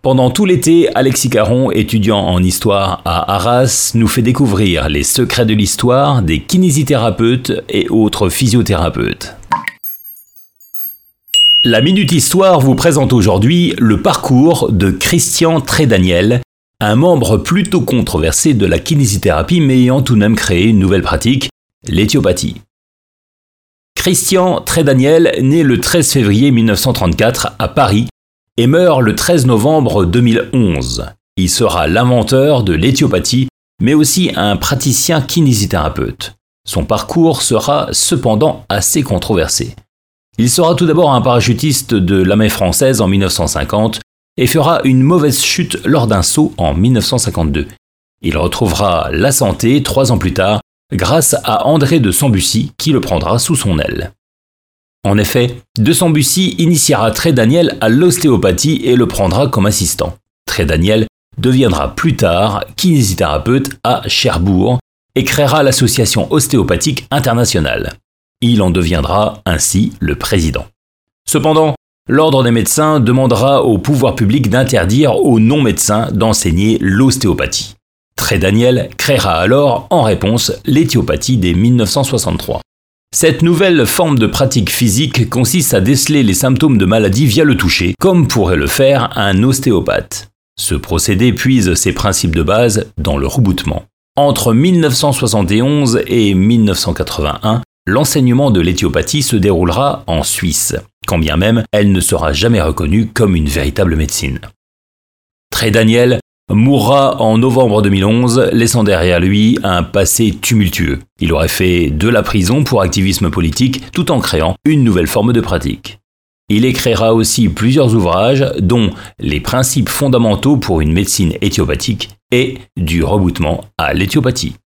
Pendant tout l'été, Alexis Caron, étudiant en histoire à Arras, nous fait découvrir les secrets de l'histoire des kinésithérapeutes et autres physiothérapeutes. La Minute Histoire vous présente aujourd'hui le parcours de Christian Trédaniel, un membre plutôt controversé de la kinésithérapie mais ayant tout de même créé une nouvelle pratique, l'éthiopathie. Christian Trédaniel naît le 13 février 1934 à Paris et meurt le 13 novembre 2011. Il sera l'inventeur de l'éthiopathie, mais aussi un praticien kinésithérapeute. Son parcours sera cependant assez controversé. Il sera tout d'abord un parachutiste de l'armée française en 1950 et fera une mauvaise chute lors d'un saut en 1952. Il retrouvera la santé 3 ans plus tard grâce à André de Sambucy qui le prendra sous son aile. En effet, de Sambucy initiera Trédaniel à l'ostéopathie et le prendra comme assistant. Trédaniel deviendra plus tard kinésithérapeute à Cherbourg et créera l'association ostéopathique internationale. Il en deviendra ainsi le président. Cependant, l'ordre des médecins demandera au pouvoir public d'interdire aux non-médecins d'enseigner l'ostéopathie. Trédaniel créera alors en réponse l'éthiopathie dès 1963. Cette nouvelle forme de pratique physique consiste à déceler les symptômes de maladie via le toucher, comme pourrait le faire un ostéopathe. Ce procédé puise ses principes de base dans le reboutement. Entre 1971 et 1981, l'enseignement de l'éthiopathie se déroulera en Suisse, quand bien même elle ne sera jamais reconnue comme une véritable médecine. Trédaniel mourra en novembre 2011, laissant derrière lui un passé tumultueux. Il aurait fait de la prison pour activisme politique tout en créant une nouvelle forme de pratique. Il écrira aussi plusieurs ouvrages, dont Les principes fondamentaux pour une médecine éthiopathique et Du reboutement à l'éthiopathie.